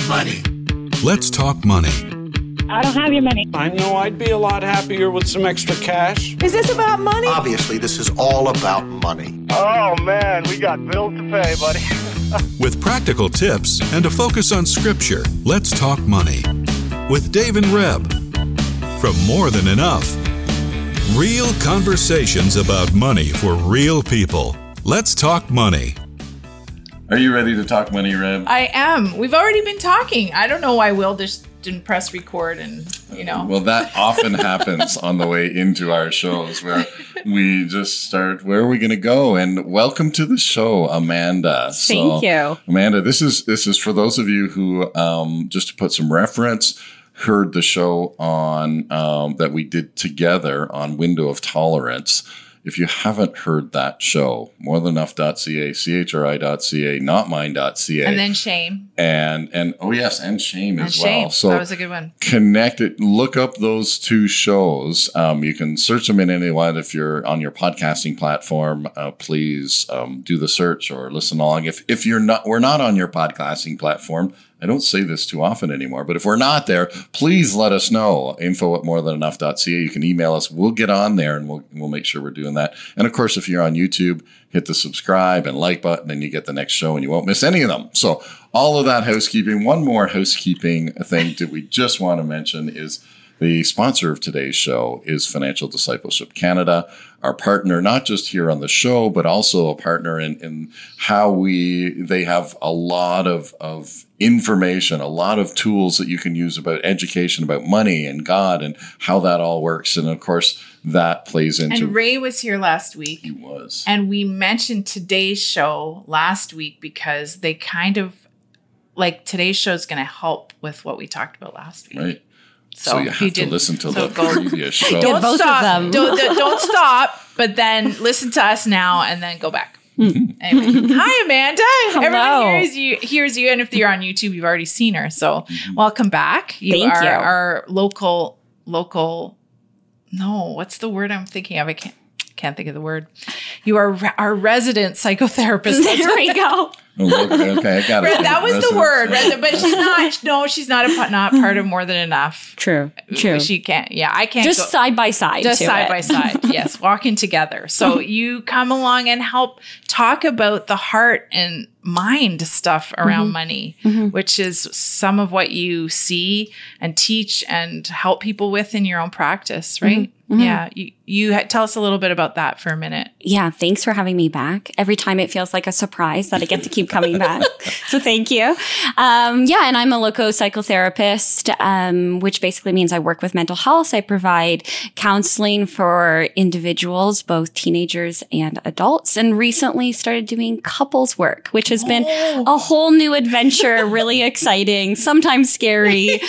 money. Let's talk money. I don't have your money. I know I'd be a lot happier with some extra cash. Is this about money? Obviously, this is all about money. Oh, man, we got bills to pay, buddy. With practical tips and a focus on scripture, let's talk money. With Dave and Reb. From More Than Enough. Real conversations about money for real people. Let's talk money. Are you ready to talk money, Reb? I am. We've already been talking. I don't know why Will just didn't press record and, Well, that often happens on the way into our shows where we just start, where are we going to go? And welcome to the show, Amanda. Thank you. Amanda, this is for those of you who, just to put some reference, heard the show on that we did together on Window of Tolerance. If you haven't heard that show, morethanenough.ca, chri.ca, notmine.ca. And then shame. And oh yes, and shame as shame. well. So that was a good one. Connect it. Look up those two shows. You can search them in anyone. If you're on your podcasting platform, please do the search or listen along. If we're not on your podcasting platform. I don't say this too often anymore, but if we're not there, please let us know. info@morethanenough.ca. You can email us. We'll get on there and we'll make sure we're doing that. And of course, if you're on YouTube, hit the subscribe and like button and you get the next show and you won't miss any of them. So all of that housekeeping. One more housekeeping thing that we just want to mention is the sponsor of today's show is Financial Discipleship Canada, our partner, not just here on the show, but also a partner in how they have a lot of information, a lot of tools that you can use about education, about money and God and how that all works. And of course, that plays into... And Ray was here last week. He was. And we mentioned today's show last week because they kind of, like, today's show is going to help with what we talked about last week. Right. So you have to listen to the previous show. Don't both stop. of them. Don't stop, but then listen to us now and then go back. Anyway. Hi, Amanda. Hello. Everyone hears you. And if you're on YouTube, you've already seen her. So welcome back. Thank you. Our local, no, what's the word I'm thinking of? I can't think of the word. You are our resident psychotherapist. There we go. Okay, I got it. That was the word, but she's not. No, she's not not part of More Than Enough. True. She can't. Yeah, I can't. Just side by side. Just side by side. Yes, walking together. So you come along and help talk about the heart and mind stuff around money, which is some of what you see and teach and help people with in your own practice, right? Yeah. You tell us a little bit about that for a minute. Yeah. Thanks for having me back. Every time it feels like a surprise that I get to keep coming back. So thank you. And I'm a loco psychotherapist, which basically means I work with mental health. I provide counseling for individuals, both teenagers and adults, and recently started doing couples work, which has been a whole new adventure, really exciting, sometimes scary.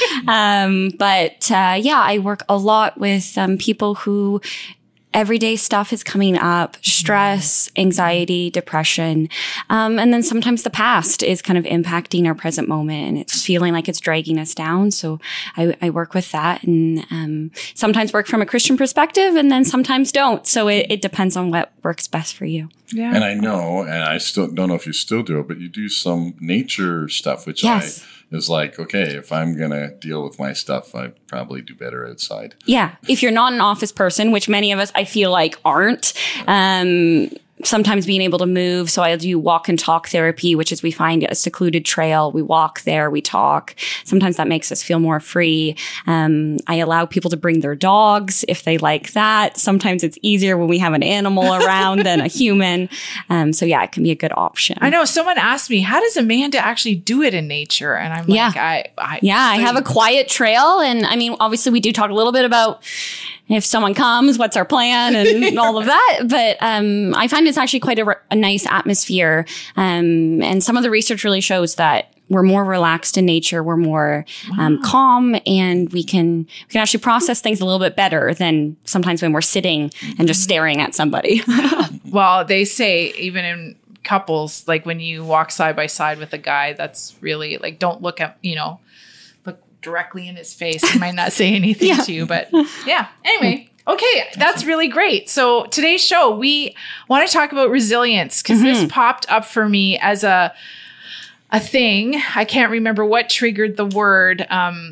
I work a lot with people who everyday stuff is coming up, stress, anxiety, depression. And then sometimes the past is kind of impacting our present moment and it's feeling like it's dragging us down. So I work with that and sometimes work from a Christian perspective and then sometimes don't. So it depends on what works best for you. Yeah. And I know, and I still don't know if you still do it, but you do some nature stuff, which Yes. is like, okay, if I'm going to deal with my stuff, I probably do better outside. Yeah. If you're not an office person, which many of us, I feel like, aren't, sometimes being able to move. So I do walk and talk therapy, which is we find a secluded trail. We walk there, we talk. Sometimes that makes us feel more free. I allow people to bring their dogs if they like that. Sometimes it's easier when we have an animal around than a human. It can be a good option. I know someone asked me, how does Amanda actually do it in nature? And I'm like, I have a quiet trail. And I mean, obviously we do talk a little bit about if someone comes, what's our plan and all of that. But I find it's actually quite a nice atmosphere. And some of the research really shows that we're more relaxed in nature. We're more calm and we can actually process things a little bit better than sometimes when we're sitting and just staring at somebody. Well, they say even in couples, like when you walk side by side with a guy, that's really like, don't look at, look directly in his face. He might not say anything to you, but yeah. Anyway. Okay, that's really great. So today's show, we want to talk about resilience because this popped up for me as a thing. I can't remember what triggered the word.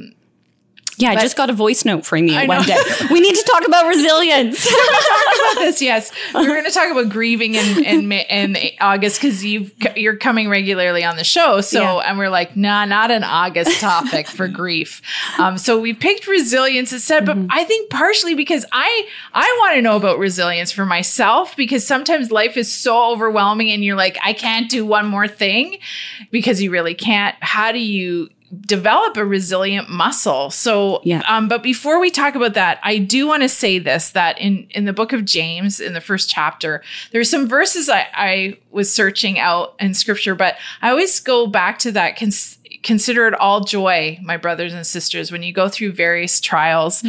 I just got a voice note from you one day. We need to talk about resilience. We're going to talk about this. Yes, we're going to talk about grieving in August because you're coming regularly on the show. So, and we're like, nah, not an August topic for grief. So we picked resilience instead. But I think partially because I want to know about resilience for myself, because sometimes life is so overwhelming and you're like, I can't do one more thing, because you really can't. How do you develop a resilient muscle? So, but before we talk about that, I do want to say this, that in the book of James, in the first chapter, there's some verses I was searching out in scripture, but I always go back to that. Consider it all joy, my brothers and sisters, when you go through various trials,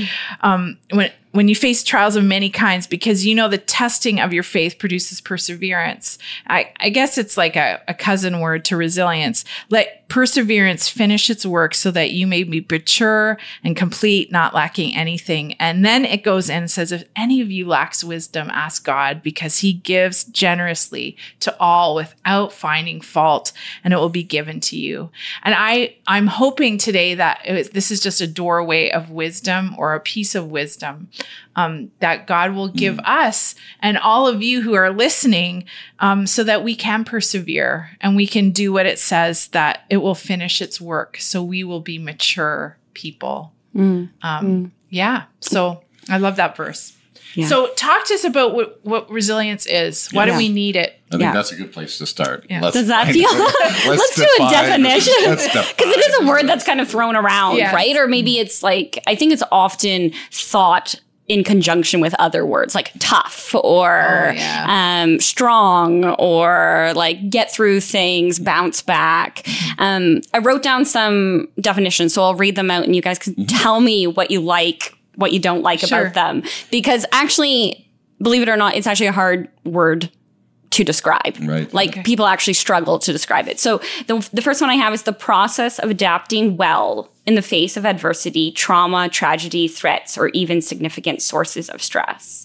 when you face trials of many kinds, because you know the testing of your faith produces perseverance. I guess it's like a cousin word to resilience. Let perseverance finish its work so that you may be mature and complete, not lacking anything. And then it goes in and says, if any of you lacks wisdom, ask God, because he gives generously to all without finding fault, and it will be given to you. And I'm hoping today that this is just a doorway of wisdom, or a piece of wisdom that God will give us and all of you who are listening, so that we can persevere and we can do what it says, that it will finish its work. So we will be mature people. Yeah. So I love that verse. Yeah. So talk to us about what resilience is. Why do we need it? I think that's a good place to start. Yeah. Does that feel? Let's do a definition. Because it is a word that's kind of thrown around, right? Or maybe it's like, I think it's often thought in conjunction with other words like tough or strong, or like get through things, bounce back. I wrote down some definitions, so I'll read them out and you guys can tell me what you like, what you don't like about them. Because actually, believe it or not, it's actually a hard word to describe. Right. Like people actually struggle to describe it. So the first one I have is the process of adapting well in the face of adversity, trauma, tragedy, threats, or even significant sources of stress.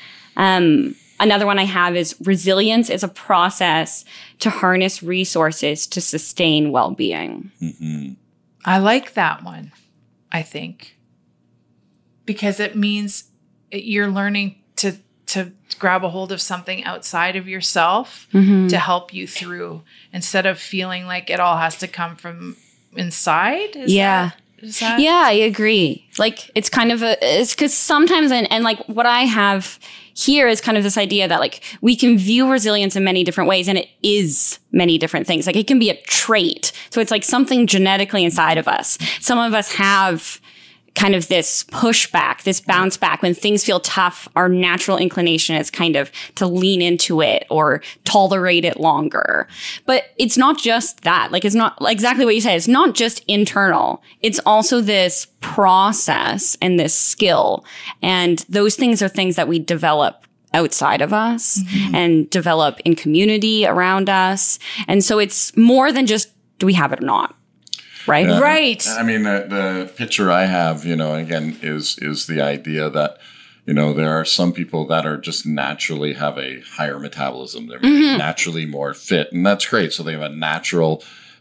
Another one I have is resilience is a process to harness resources to sustain well-being. I like that one, I think, because it means you're learning to grab a hold of something outside of yourself to help you through, instead of feeling like it all has to come from inside. Is that? Yeah, I agree. Like it's kind of it's because sometimes, and like what I have here is kind of this idea that like we can view resilience in many different ways, and it is many different things. Like it can be a trait. So it's like something genetically inside of us. Some of us have kind of this pushback, this bounce back. When things feel tough, our natural inclination is kind of to lean into it or tolerate it longer. But it's not just that. Like, it's not exactly what you said. It's not just internal. It's also this process and this skill. And those things are things that we develop outside of us and develop in community around us. And so it's more than just, do we have it or not? Right. Yeah. Right. I mean, the picture I have, again, is the idea that, there are some people that are just naturally have a higher metabolism. They're naturally more fit, and that's great. So they have a natural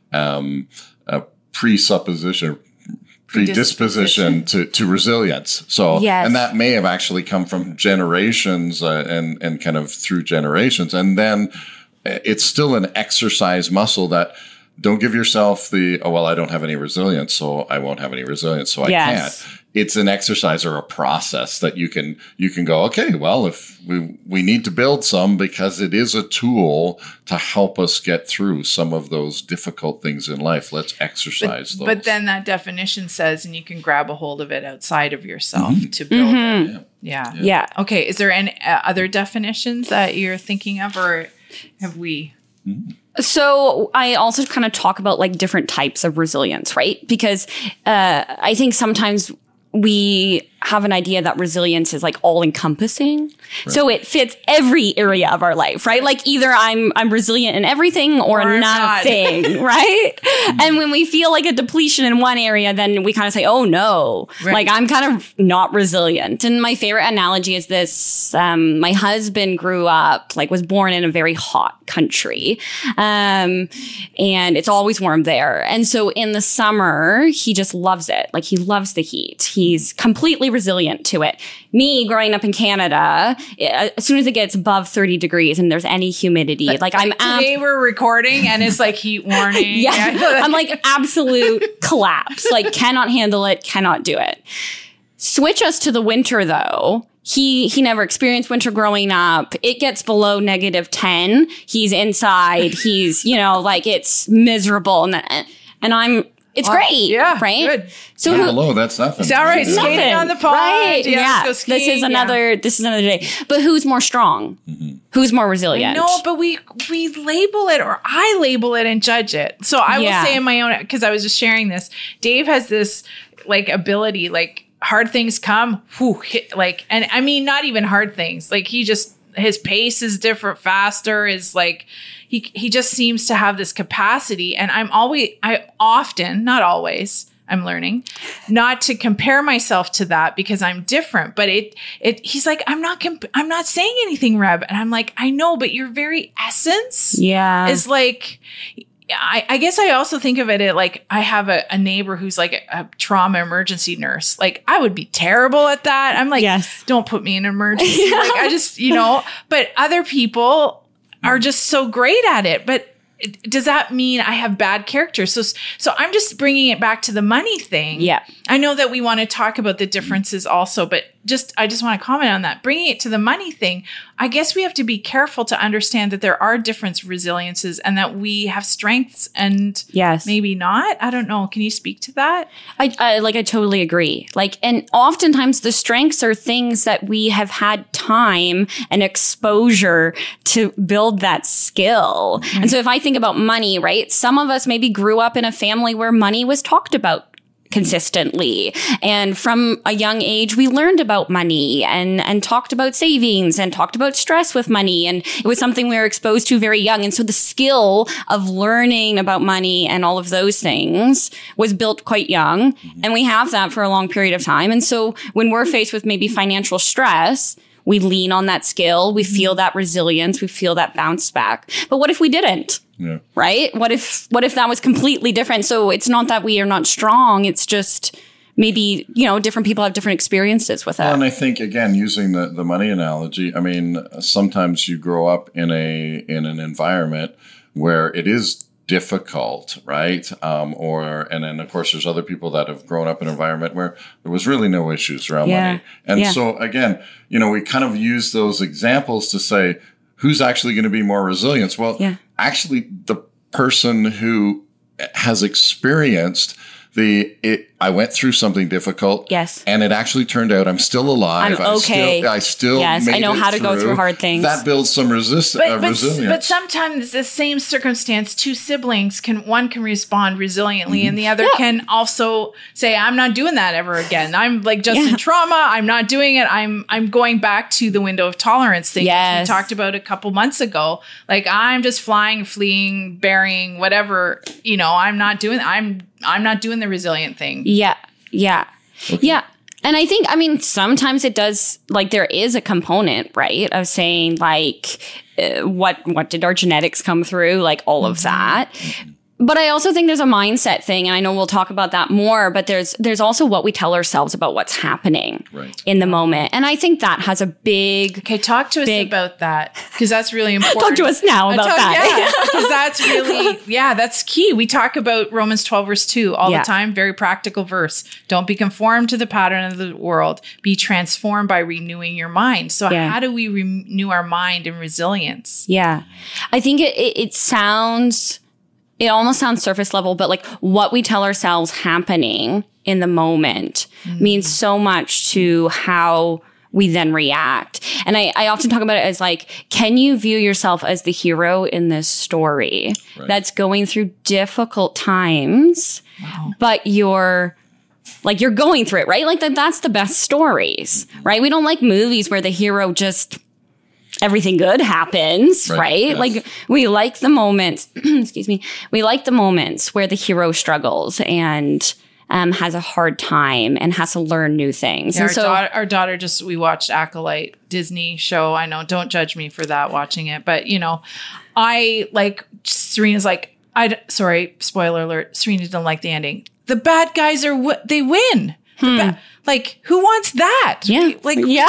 predisposition to resilience. So, and that may have actually come from generations and kind of through generations. And then it's still an exercise muscle that, don't give yourself I don't have any resilience, so I won't have any resilience, so I can't. It's an exercise or a process that you can go, okay, well, if we need to build some, because it is a tool to help us get through some of those difficult things in life. Let's exercise those. But then that definition says, and you can grab a hold of it outside of yourself to build it. Yeah. Okay. Is there any other definitions that you're thinking of, or have we? So I also kind of talk about like different types of resilience, right? Because I think sometimes we have an idea that resilience is like all encompassing. Right. So it fits every area of our life, right? Like either I'm resilient in everything or nothing, right? And when we feel like a depletion in one area, then we kind of say, oh no, like I'm kind of not resilient. And my favorite analogy is this. My husband grew up, like was born in a very hot country. And it's always warm there. And so in the summer, he just loves it. Like he loves the heat. He's completely resilient to it. Me growing up in Canada, as soon as it gets above 30 degrees and there's any humidity, but like I'm today we're recording and it's like heat warning. Yeah. I'm like absolute collapse. Like cannot handle it, cannot do it. Switch us to the winter though. He never experienced winter growing up. It gets below -10. He's inside. He's, like it's miserable. And it's great. Yeah. Right. Good. So below, that's nothing. Is that right? Skating on the pond. Right. Yeah. This is another day. But who's more strong? Mm-hmm. Who's more resilient? No, but we label it, or I label it and judge it. So I will say in my own, because I was just sharing this, Dave has this like ability, like, hard things come, and I mean, not even hard things. Like his pace is different, faster, is like, he just seems to have this capacity. And I often, not always, I'm learning not to compare myself to that because I'm different. But he's like, I'm not saying anything, Reb. And I'm like, I know, but your very essence is like, I guess I also think of it like I have a neighbor who's like a trauma emergency nurse. Like I would be terrible at that. I'm like, don't put me in an emergency. Like I just, but other people are just so great at it. But does that mean I have bad character? So I'm just bringing it back to the money thing. Yeah. I know that we want to talk about the differences also, but I just want to comment on that. Bringing it to the money thing, I guess we have to be careful to understand that there are different resiliences and that we have strengths and maybe not. I don't know. Can you speak to that? I totally agree. Like, and oftentimes the strengths are things that we have had time and exposure to build that skill. Mm-hmm. And so if I think about money, right? Some of us maybe grew up in a family where money was talked about consistently. And from a young age, we learned about money and talked about savings and talked about stress with money. And it was something we were exposed to very young. And so the skill of learning about money and all of those things was built quite young. Mm-hmm. And we have that for a long period of time. And so when we're faced with maybe financial stress, we lean on that skill. We feel that resilience. We feel that bounce back. But what if we didn't? Yeah. Right? What if that was completely different? So it's not that we are not strong. It's just maybe, different people have different experiences with it. Well, and I think, again, using the money analogy, I mean, sometimes you grow up in an environment where it is difficult, right? And then of course there's other people that have grown up in an environment where there was really no issues around money. And so again, we kind of use those examples to say, who's actually going to be more resilient? Well, actually the person who has experienced I went through something difficult. Yes. And it actually turned out I'm still alive. I'm okay. I still made I know how to go through hard things. That builds some resilience. But sometimes the same circumstance, two siblings one can respond resiliently and the other can also say, I'm not doing that ever again. I'm like just in trauma. I'm not doing it. I'm going back to the window of tolerance thing we talked about a couple months ago. Like I'm just flying, fleeing, burying, whatever, I'm not doing the resilient thing. Yeah. Yeah. Okay. Yeah. And I think, sometimes it does, like, there is a component, right, of saying, like, what did our genetics come through, like, all of that. But I also think there's a mindset thing, and I know we'll talk about that more, but there's also what we tell ourselves about what's happening in the moment. And I think that has a big... Okay, talk to us about that, because that's really important. Talk to us now about that. Yeah, because that's really, that's key. We talk about Romans 12 verse 2 all the time, very practical verse. Don't be conformed to the pattern of the world. Be transformed by renewing your mind. So how do we renew our mind and resilience? Yeah. I think it almost sounds surface level, but like what we tell ourselves happening in the moment means so much to how we then react. And I often talk about it as like, can you view yourself as the hero in this story that's going through difficult times, but you're Like you're going through it, right? Like that's the best stories, right? We don't like movies where the hero just everything good happens, right? Yes. Like we like the moments, excuse me. We like the moments where the hero struggles and has a hard time and has to learn new things. Yeah, And our daughter we watched Acolyte Disney show. I know, don't judge me for that watching it, but I like Serena's like, sorry, spoiler alert. Serena didn't like the ending. The bad guys they win. Like who wants that? Yeah. Yeah.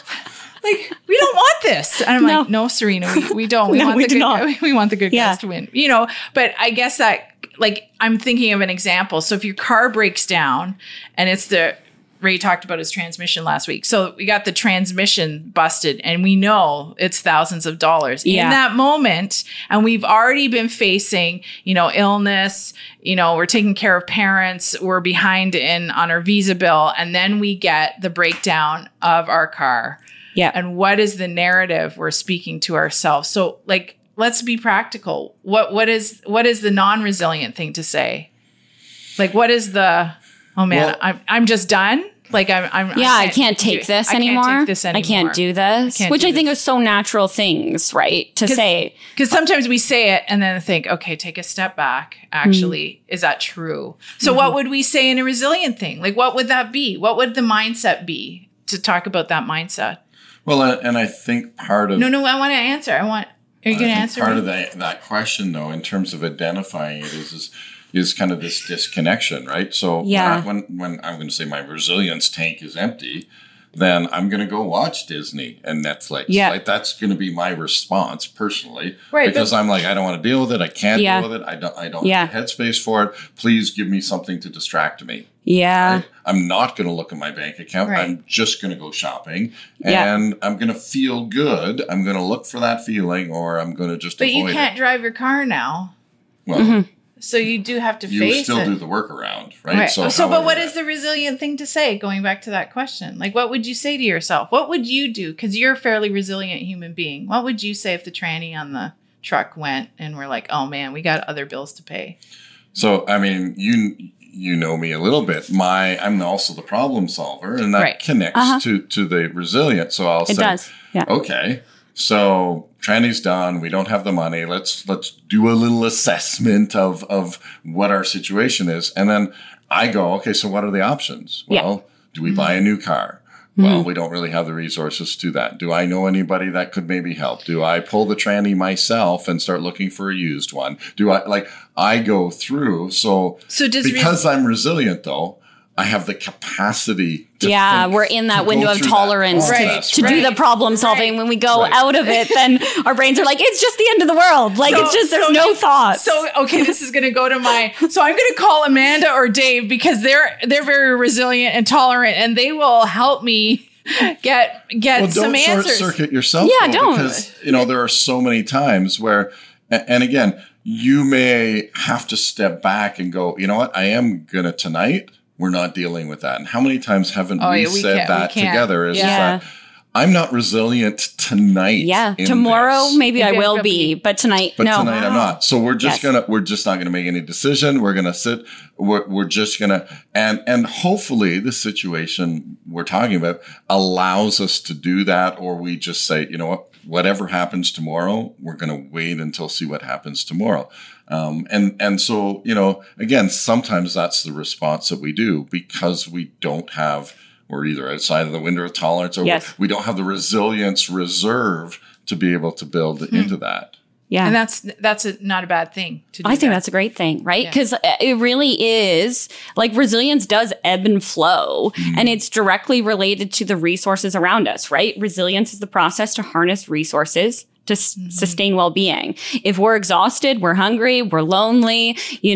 Like we don't want this. And I'm like, no, Serena, we don't. We want the good guys to win. But I guess that like I'm thinking of an example. So if your car breaks down and it's Ray talked about his transmission last week. So we got the transmission busted and we know it's thousands of dollars in that moment. And we've already been facing, illness, we're taking care of parents. We're behind on our visa bill. And then we get the breakdown of our car. Yeah. And what is the narrative we're speaking to ourselves? So like, let's be practical. What is the non-resilient thing to say? Like, what is the, oh man, I'm just done. Like I can't take this anymore. I can't do this, which I think are so natural things, right? To say. Because sometimes we say it and then think, okay, take a step back. Actually, is that true? So what would we say in a resilient thing? Like, what would that be? What would the mindset be to talk about that mindset? Well, and I think part of... No, I want to answer. Are you going to answer part of that question, though, in terms of identifying it is kind of this disconnection, right? So when I'm going to say my resilience tank is empty, then I'm going to go watch Disney and Netflix. Yeah. Like that's going to be my response personally. Right. Because I'm like, I don't want to deal with it. I can't deal with it. I don't have the headspace for it. Please give me something to distract me. Yeah. Right? I'm not going to look at my bank account. Right. I'm just going to go shopping and I'm going to feel good. I'm going to look for that feeling or I'm going to just avoid it. But you can't drive your car now. Well, so you do have to face it. You still do the workaround, right? But what is the resilient thing to say? Going back to that question, like what would you say to yourself? What would you do? Because you're a fairly resilient human being. What would you say if the tranny on the truck went and we're like, oh man, we got other bills to pay? So, I mean, you know me a little bit. I'm also the problem solver, and that connects to the resilient. So I'll say, does. Yeah. Okay, so tranny's done. We don't have the money. Let's do a little assessment of what our situation is, and then I go, okay, so what are the options? Well, do we buy a new car? Well, we don't really have the resources to do that. Do I know anybody that could maybe help? Do I pull the tranny myself and start looking for a used one? I go through. So because I'm resilient though, I have the capacity to think, we're in that window of tolerance to do the problem solving. When we go out of it, then our brains are like, it's just the end of the world. Like there's no thought. So, okay, this is going to go to so I'm going to call Amanda or Dave because they're very resilient and tolerant and they will help me get some answers. Don't short circuit yourself. Yeah, don't. Because, there are so many times where, and again, you may have to step back and go, you know what, I am going to tonight. We're not dealing with that. And how many times haven't we said that together? Is that I'm not resilient tonight. Yeah. Tomorrow, maybe I will be, but tonight, no. Tonight I'm not. So we're just we're just not gonna make any decision. We're gonna sit. We're just gonna and hopefully the situation we're talking about allows us to do that, or we just say, you know what, whatever happens tomorrow, we're gonna wait until see what happens tomorrow. And so, again, sometimes that's the response that we do because we don't have, we're either outside of the window of tolerance or we don't have the resilience reserve to be able to build into that. Yeah. And that's not a bad thing to do. I think that's a great thing, right? Because it really is like resilience does ebb and flow and it's directly related to the resources around us, right? Resilience is the process to harness resources to sustain well-being. If we're exhausted, we're hungry, we're lonely,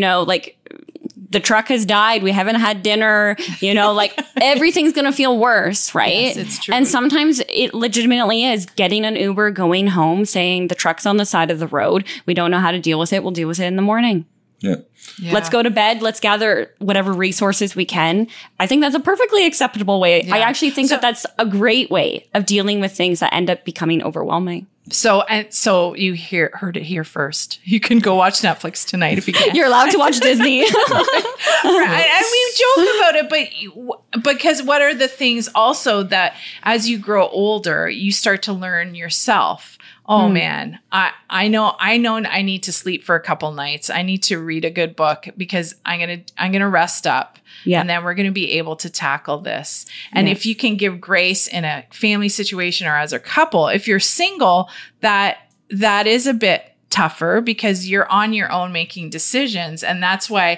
the truck has died, we haven't had dinner, everything's going to feel worse, right? Yes, it's true. And sometimes it legitimately is getting an Uber, going home, saying the truck's on the side of the road. We don't know how to deal with it. We'll deal with it in the morning. Yeah. Let's go to bed. Let's gather whatever resources we can. I think that's a perfectly acceptable way. Yeah. I actually think that's a great way of dealing with things that end up becoming overwhelming. So you heard it here first. You can go watch Netflix tonight if you can. You're allowed to watch Disney. Right. And we spoke about it, but because what are the things also that as you grow older, you start to learn yourself? Oh man, I know I need to sleep for a couple nights. I need to read a good book because I'm going to rest up. Yeah. And then we're going to be able to tackle this. And if you can give grace in a family situation or as a couple, if you're single, that is a bit tougher because you're on your own making decisions. And that's why,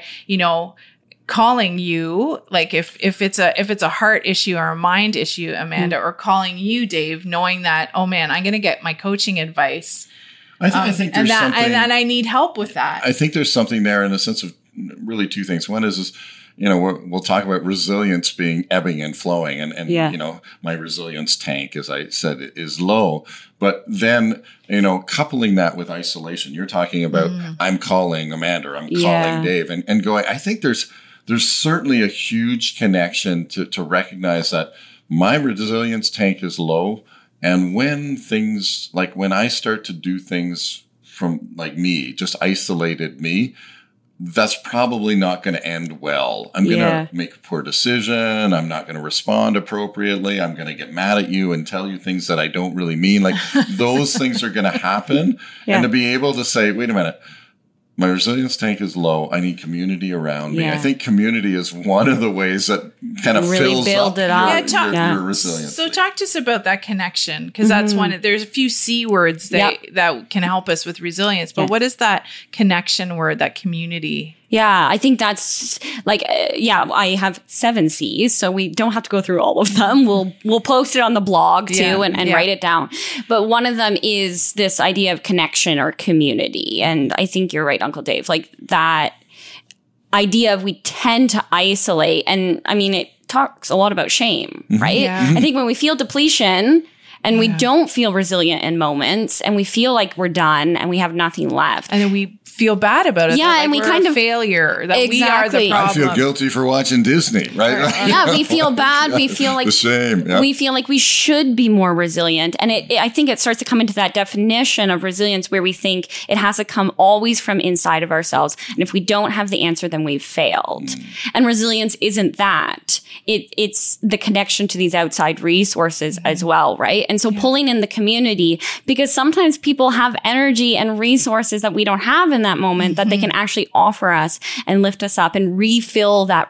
calling you, like if it's a heart issue or a mind issue, Amanda, or calling you, Dave, knowing that, oh man, I'm going to get my coaching advice. I think there's something, and I need help with that. I think there's something there in the sense of really two things. One is we'll talk about resilience being ebbing and flowing, and my resilience tank, as I said, is low. But then, coupling that with isolation, you're talking about I'm calling Amanda, or I'm calling Dave, and going. I think there's certainly a huge connection to recognize that my resilience tank is low, and when I start to do things from like me, just isolated me, that's probably not going to end well. I'm going to make a poor decision. I'm not going to respond appropriately. I'm going to get mad at you and tell you things that I don't really mean. Like those things are going to happen. And to be able to say, wait a minute, my resilience tank is low. I need community around me. I think community is one of the ways that kind of really fills up your resilience. So talk to us about that connection, because that's there's a few C words that can help us with resilience. But what is that connection word, that community? Yeah, I think that's like, I have 7 C's, so we don't have to go through all of them. We'll post it on the blog too and write it down. But one of them is this idea of connection or community. And I think you're right, Uncle Dave, like that idea of we tend to isolate. And I mean, it talks a lot about shame, right? Yeah. I think when we feel depletion and we don't feel resilient in moments and we feel like we're done and we have nothing left. And then we feel bad about it. Yeah, and we kind of failure. That we are the problem. I feel guilty for watching Disney, right? Yeah, we feel bad. We feel like the shame. Yeah. We feel like we should be more resilient, and I think it starts to come into that definition of resilience where we think it has to come always from inside of ourselves, and if we don't have the answer, then we've failed. And resilience isn't that. It's the connection to these outside resources as well, right? And so pulling in the community, because sometimes people have energy and resources that we don't have in that moment that they can actually offer us and lift us up and refill that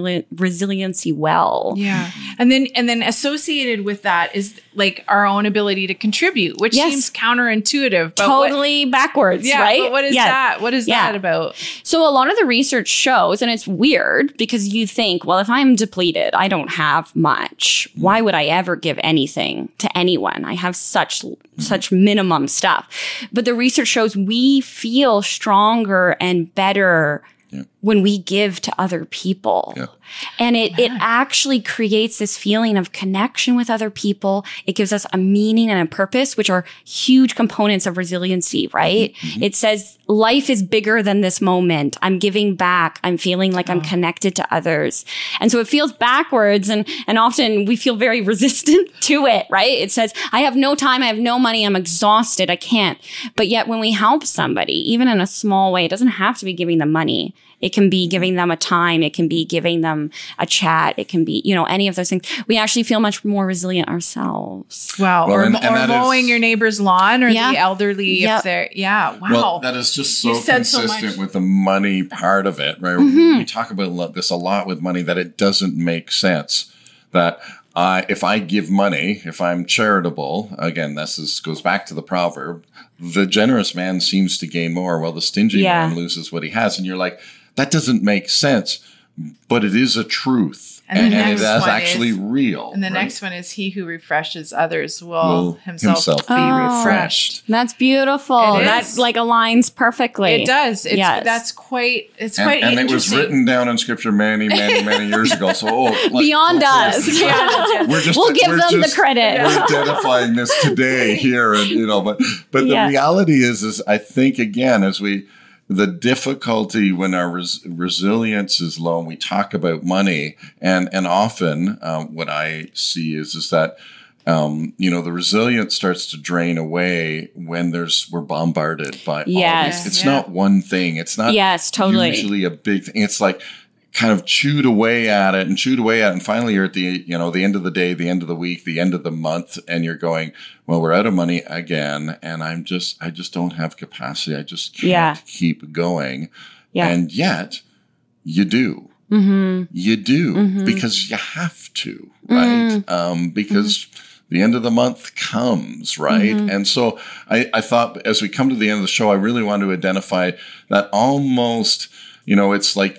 resiliency well. Yeah. And then associated with that is like our own ability to contribute, which seems counterintuitive. But totally backwards, right? But what is that? What is that about? So a lot of the research shows, and it's weird because you think, well, if I'm depleted, I don't have much. Why would I ever give anything to anyone? I have such minimum stuff. But the research shows we feel stronger and better when we give to other people. Yeah. And it actually creates this feeling of connection with other people. It gives us a meaning and a purpose, which are huge components of resiliency, right? Mm-hmm. It says life is bigger than this moment. I'm giving back. I'm feeling like I'm connected to others. And so it feels backwards, and often we feel very resistant to it, right? It says, I have no time. I have no money. I'm exhausted. I can't. But yet when we help somebody, even in a small way, it doesn't have to be giving them money. It can be giving them a time. It can be giving them a chat. It can be, any of those things. We actually feel much more resilient ourselves. Wow. Or mowing your neighbor's lawn, or the elderly if they're, wow. Well, that is just so consistent with the money part of it, right? Mm-hmm. We talk about this a lot with money, that it doesn't make sense that if I give money, if I'm charitable, again, goes back to the proverb, the generous man seems to gain more while the stingy man loses what he has. And you're like, that doesn't make sense, but it is a truth. And it is actually real. And the next one is, he who refreshes others will himself be refreshed. That's beautiful. That aligns perfectly. It does. That's quite interesting. And it was written down in scripture many, many, many years ago. So beyond us. We'll give them the credit. We're identifying this today here, but the reality is I think, again, the difficulty when our resilience is low, and we talk about money, and often what I see is that the resilience starts to drain away when we're bombarded by all these. It's not one thing. It's not usually a big thing. It's like kind of chewed away at it. And finally you're at the end of the day, the end of the week, the end of the month, and you're going, well, we're out of money again. And I just don't have capacity. I just can't keep going. Yeah. And yet you do. Mm-hmm. You do because you have to, right? Because the end of the month comes, right? And so I thought as we come to the end of the show, I really want to identify that almost, it's like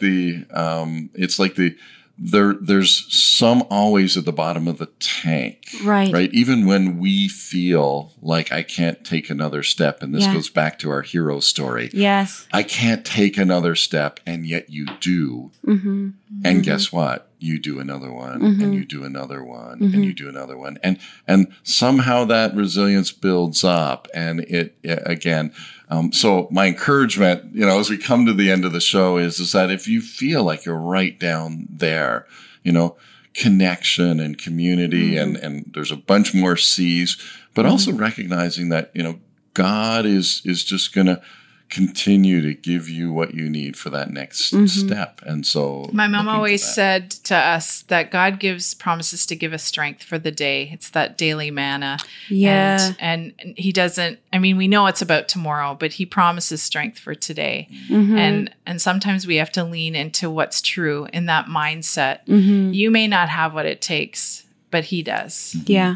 there's some always at the bottom of the tank, right? Even when we feel like I can't take another step, and this goes back to our hero story. Yes. I can't take another step, and yet you do. Mm-hmm. And guess what? You do another one, and you do another one, and you do another one. And somehow that resilience builds up, and it again. So my encouragement, as we come to the end of the show is that if you feel like you're right down there, connection and community and there's a bunch more C's, but also recognizing that, God is just going to continue to give you what you need for that next step. And so my mom always said to us that God promises to give us strength for the day. It's that daily manna. Yeah. And he doesn't, we know it's about tomorrow, but he promises strength for today. And sometimes we have to lean into what's true in that mindset. You may not have what it takes, but he does. Yeah.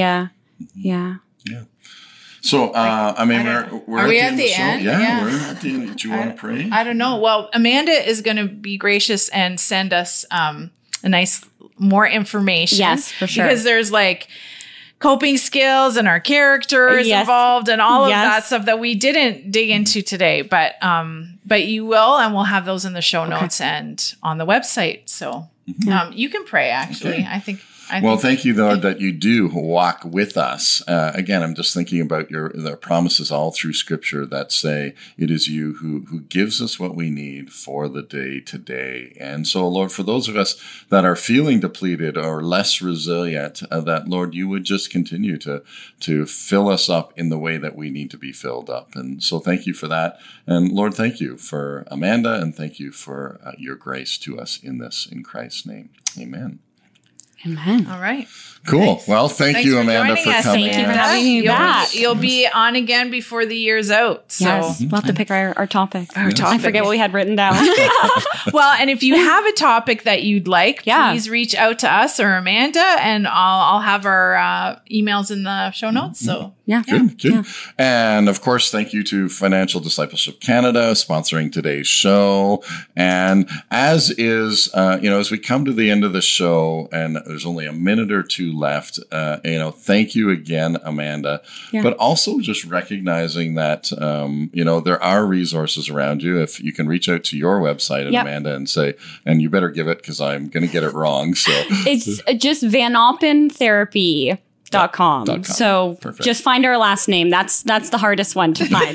So, we're at the end? Yeah, we're at the end. Do you want to pray? I don't know. Well, Amanda is going to be gracious and send us more information. Yes, for sure. Because there's coping skills and our characters involved and all of that stuff that we didn't dig into today. But you will, and we'll have those in the show notes and on the website. So you can pray, actually. Okay. I think thank you, Lord, that you do walk with us. Again, I'm just thinking about the promises all through Scripture that say it is you who gives us what we need for the day today. And so, Lord, for those of us that are feeling depleted or less resilient, that, Lord, you would just continue to fill us up in the way that we need to be filled up. And so thank you for that. And, Lord, thank you for Amanda, and thank you for your grace to us in this. In Christ's name, amen. Amen. All right. Cool. Nice. Well, thank you, Amanda, for coming. Thank you for having me back. You'll be on again before the year's out. So. Yes. We'll have to pick our topic. I forget what we had written down. Well, and if you have a topic that you'd like, please reach out to us or Amanda, and I'll have our emails in the show notes. So Good. Yeah. And of course, thank you to Financial Discipleship Canada sponsoring today's show. And as is, as we come to the end of the show, and there's only a minute or two left, thank you again, Amanda. Yeah. But also just recognizing that, there are resources around you. If you can reach out to your website, and Amanda, and say, and you better give it because I'm going to get it wrong. So it's just vanopentherapy.com. So perfect. Just find our last name. That's the hardest one to find.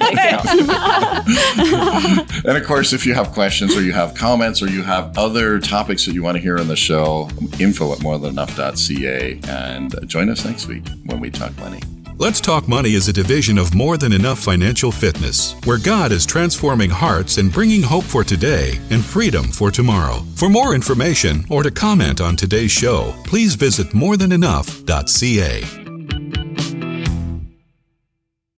And of course, if you have questions or you have comments or you have other topics that you want to hear on the show, info@morethanenough.ca, and join us next week when we talk money. Let's Talk Money is a division of More Than Enough Financial Fitness, where God is transforming hearts and bringing hope for today and freedom for tomorrow. For more information or to comment on today's show, please visit morethanenough.ca.